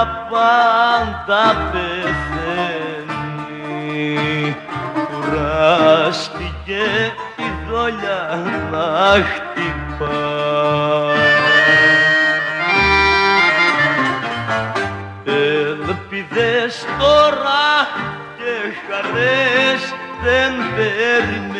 πάντα πεθαίνει. Κουράστηκε η δόλια να χτυπά. Ελπίδες τώρα και χαρές δεν παίρνει